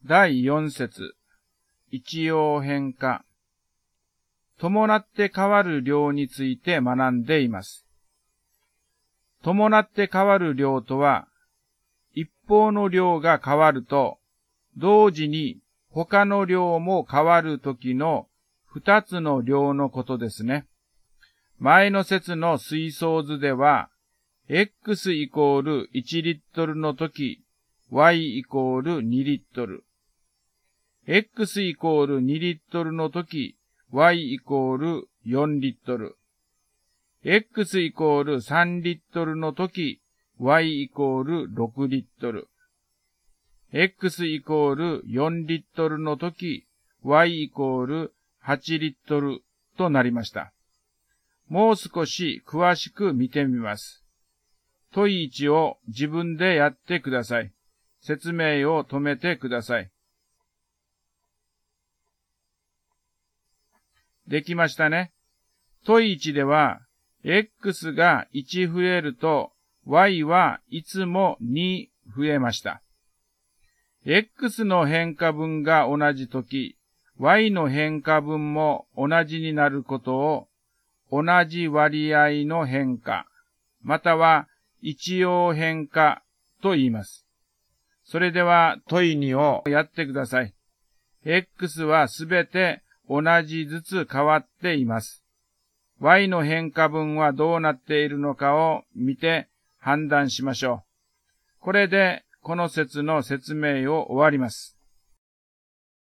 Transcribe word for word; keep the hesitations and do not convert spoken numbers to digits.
だいよん節、一様変化。伴って変わる量について学んでいます。伴って変わる量とは、一方の量が変わると、同時に他の量も変わるときの二つの量のことですね。前の節の水素図では、X イコールいちリットルのとき、Y イコールにリットル。X イコールにリットルのとき、Y イコールよんリットル。X イコールさんリットルのとき、Y イコールろくリットル。X イコールよんリットルのとき、Y イコールはちリットルとなりました。もう少し詳しく見てみます。問いいちを自分でやってください。説明を止めてください。できましたね。問いいちでは、X がいち増えると、Y はいつもに増えました。X の変化分が同じとき、Y の変化分も同じになることを、同じ割合の変化、または一様変化と言います。それでは問いにをやってください。X はすべて同じずつ変わっています。Y の変化分はどうなっているのかを見て判断しましょう。これでこの節の説明を終わります。